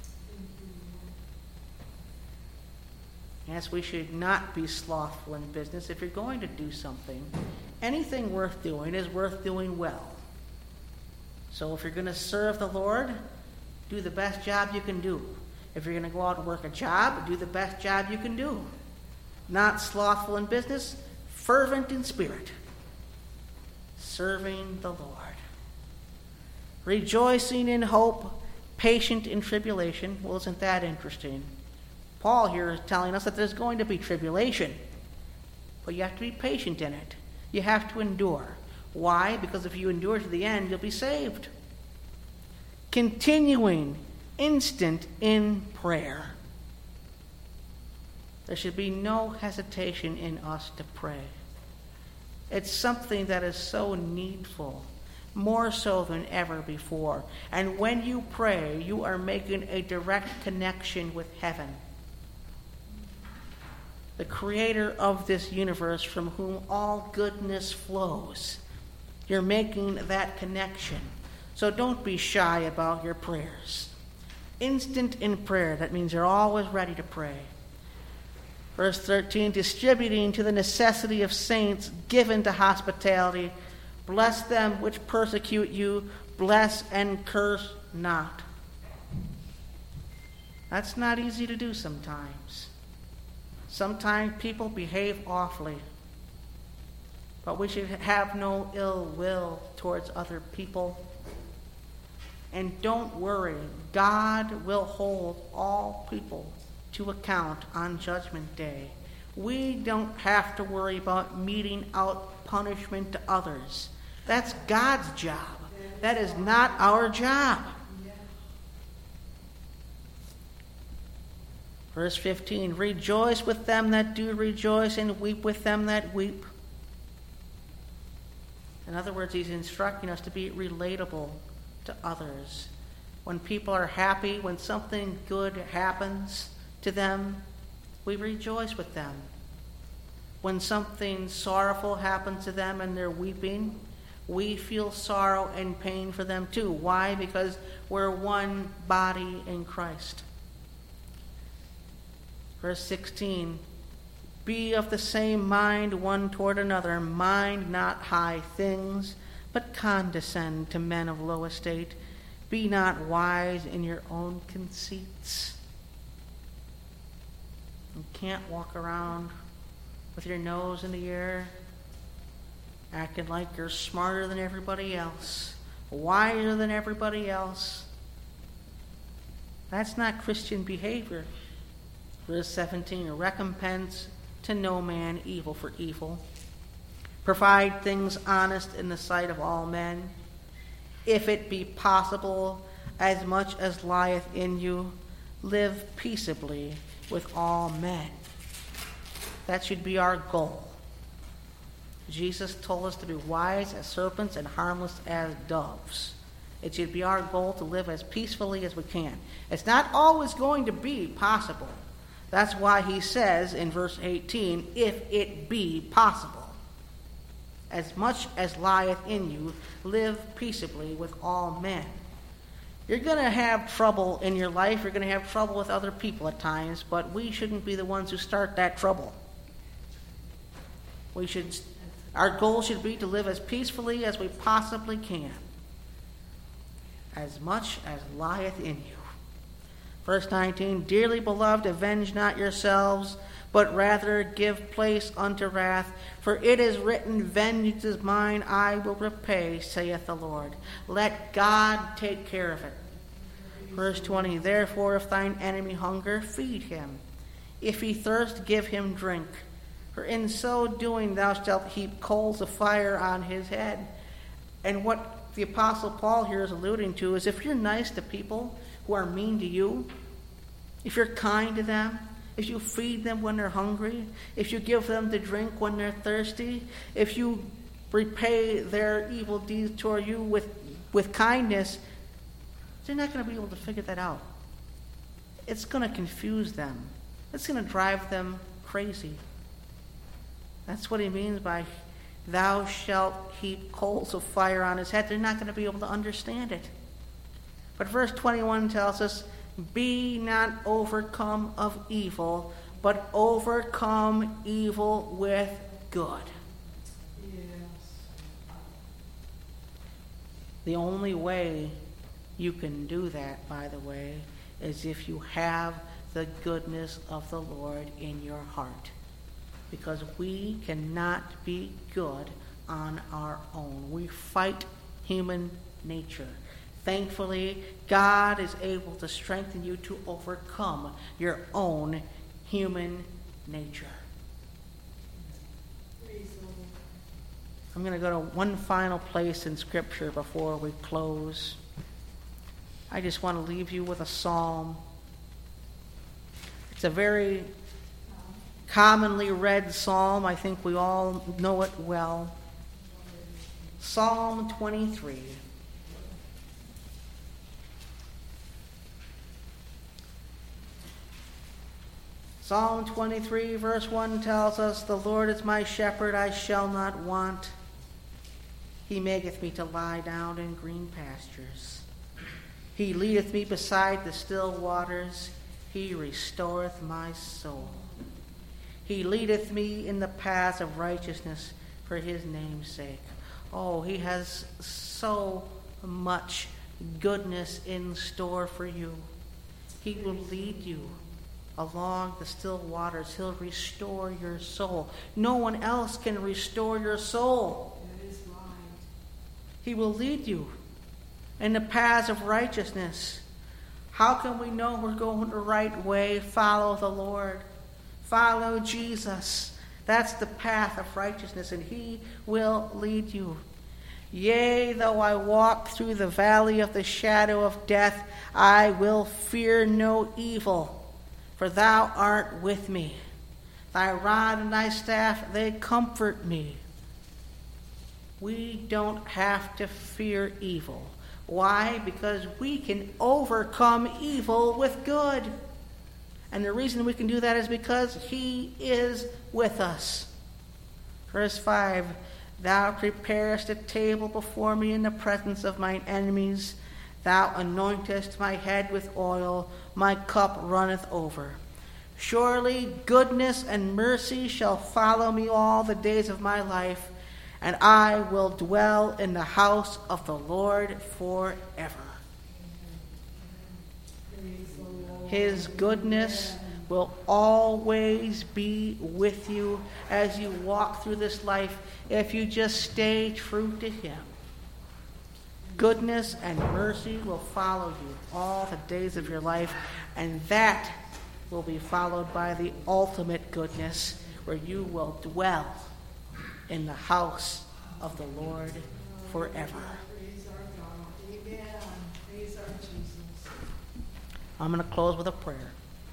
Yes, we should not be slothful in business. If you're going to do something, anything worth doing is worth doing well. So if you're going to serve the Lord, do the best job you can do. If you're going to go out and work a job, do the best job you can do. Not slothful in business, fervent in spirit, serving the Lord. Rejoicing in hope, patient in tribulation. Well, isn't that interesting? Paul here is telling us that there's going to be tribulation, but you have to be patient in it. You have to endure. Why? Because if you endure to the end, you'll be saved. Continuing, instant in prayer. There should be no hesitation in us to pray. It's something that is so needful, more so than ever before. And when you pray, you are making a direct connection with heaven, the creator of this universe, from whom all goodness flows. You're making that connection. So don't be shy about your prayers. Instant in prayer, that means you're always ready to pray. Verse thirteen, distributing to the necessity of saints, given to hospitality. Bless them which persecute you, bless and curse not. That's not easy to do sometimes. Sometimes people behave awfully. But we should have no ill will towards other people. And don't worry, God will hold all people to account on Judgment Day. We don't have to worry about meting out punishment to others. That's God's job. That is not our job. Verse fifteen, rejoice with them that do rejoice, and weep with them that weep. In other words, he's instructing us to be relatable to others. When people are happy, when something good happens to them, we rejoice with them. When something sorrowful happens to them and they're weeping, we feel sorrow and pain for them too. Why? Because we're one body in Christ. Verse sixteen, be of the same mind one toward another, mind not high things, but condescend to men of low estate. Be not wise in your own conceits. You can't walk around with your nose in the air, acting like you're smarter than everybody else, wiser than everybody else. That's not Christian behavior. Verse seventeen, a recompense to no man evil for evil. Provide things honest in the sight of all men. if it be possible, as much as lieth in you, live peaceably with all men. That should be our goal. Jesus told us to be wise as serpents and harmless as doves. It should be our goal to live as peacefully as we can. It's not always going to be possible. That's why he says in verse eighteen, if it be possible. As much as lieth in you, live peaceably with all men. You're going to have trouble in your life. You're going to have trouble with other people at times, but we shouldn't be the ones who start that trouble. We should, our goal should be to live as peacefully as we possibly can. As much as lieth in you. Verse nineteen, dearly beloved, avenge not yourselves, but rather give place unto wrath. For it is written, vengeance is mine, I will repay, saith the Lord. Let God take care of it. Verse twenty, therefore if thine enemy hunger, feed him. If he thirst, give him drink. For in so doing thou shalt heap coals of fire on his head. And what the Apostle Paul here is alluding to is if you're nice to people who are mean to you, if you're kind to them, if you feed them when they're hungry, if you give them to drink when they're thirsty, if you repay their evil deeds toward you with, with kindness, they're not going to be able to figure that out. It's going to confuse them. It's going to drive them crazy. That's what he means by thou shalt heap coals of fire on his head. They're not going to be able to understand it. But verse twenty-one tells us, be not overcome of evil, but overcome evil with good. Yes. The only way you can do that, by the way, is if you have the goodness of the Lord in your heart. Because we cannot be good on our own. We fight human nature. Thankfully, God is able to strengthen you to overcome your own human nature. I'm going to go to one final place in Scripture before we close. I just want to leave you with a psalm. It's a very commonly read psalm. I think we all know it well. Psalm twenty-three. Psalm twenty-three, verse one tells us, the Lord is my shepherd, I shall not want. He maketh me to lie down in green pastures. He leadeth me beside the still waters. He restoreth my soul. He leadeth me in the paths of righteousness for his name's sake. Oh, he has so much goodness in store for you. He will lead you along the still waters. He'll restore your soul. No one else can restore your soul. That is right. He will lead you in the paths of righteousness. How can we know we're going the right way? Follow the Lord. Follow Jesus. That's the path of righteousness, and he will lead you. Yea, though I walk through the valley of the shadow of death, I will fear no evil. For thou art with me. Thy rod and thy staff, they comfort me. We don't have to fear evil. Why? Because we can overcome evil with good. And the reason we can do that is because he is with us. Verse five, thou preparest a table before me in the presence of mine enemies. Thou anointest my head with oil, my cup runneth over. Surely goodness and mercy shall follow me all the days of my life, and I will dwell in the house of the Lord forever. His goodness will always be with you as you walk through this life if you just stay true to him. Goodness and mercy will follow you all the days of your life, and that will be followed by the ultimate goodness where you will dwell in the house of the Lord forever. I'm going to close with a prayer.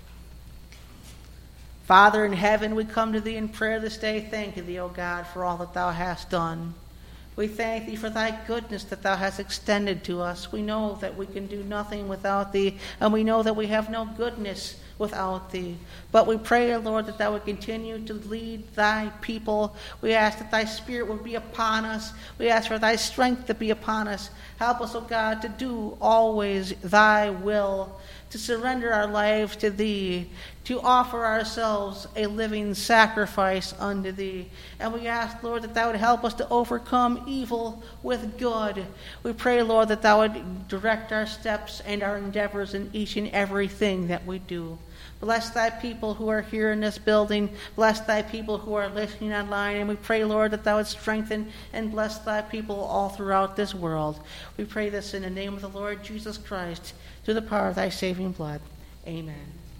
Father in heaven, we come to thee in prayer this day, thanking thee, O God, for all that thou hast done. We thank thee for thy goodness that thou hast extended to us. We know that we can do nothing without thee, and we know that we have no goodness without thee. But we pray, Lord, that thou would continue to lead thy people. We ask that thy spirit would be upon us. We ask for thy strength to be upon us. Help us, O God, to do always thy will, to surrender our lives to thee, to offer ourselves a living sacrifice unto thee. And we ask, Lord, that thou would help us to overcome evil with good. We pray, Lord, that thou would direct our steps and our endeavors in each and everything that we do. Bless thy people who are here in this building. Bless thy people who are listening online. And we pray, Lord, that thou would strengthen and bless thy people all throughout this world. We pray this in the name of the Lord Jesus Christ, through the power of thy saving blood. Amen.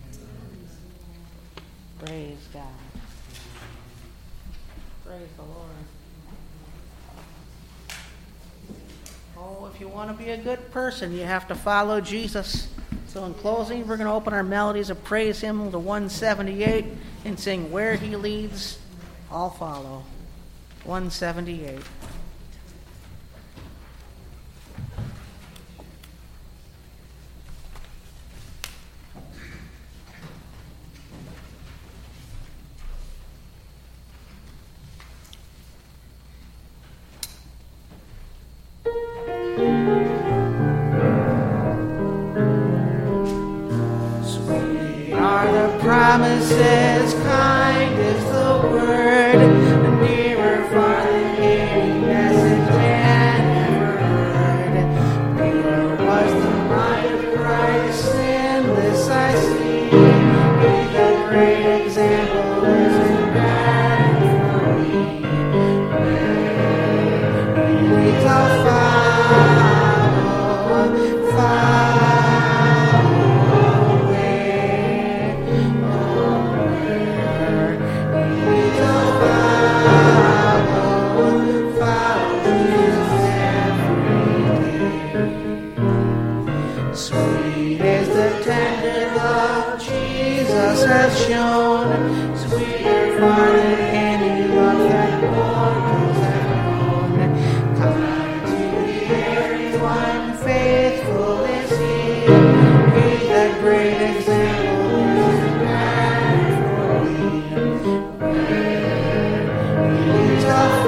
Praise God. Praise the Lord. Oh, if you want to be a good person, you have to follow Jesus. So in closing, we're going to open our melodies of praise hymn to one seventy-eight and sing Where He Leads, I'll Follow. one seventy-eight. Promises, kind is the word, nearer, far than any message man ever heard. Nearer was the mind of Christ, sinless I see. Be the great example is in God for me. Where he leads, I'll follow, follow. Has shown sweeter far than any love that mortals have known. Kind to the everyone, faithful is he. He that great example is a man for me. Where he leads, I'll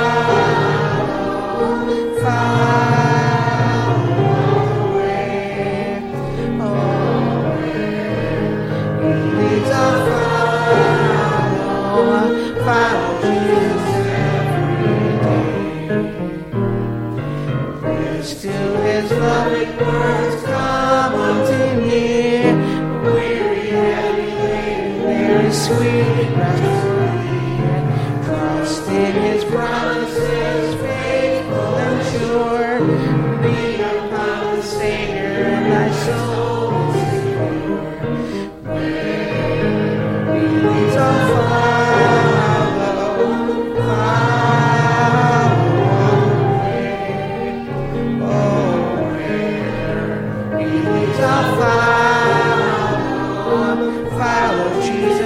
follow, follow the way. Oh, leads, I'll follow, follow Jesus every day. Praise to his loving words, come unto me. Weary, heavy laden, there is sweet rest for thee. Trust in his promises, faithful and sure. Lean upon the Savior, and thy soul is secure. Where he leads, I'll follow, follow away. Oh, where he leads, I'll follow, follow Jesus.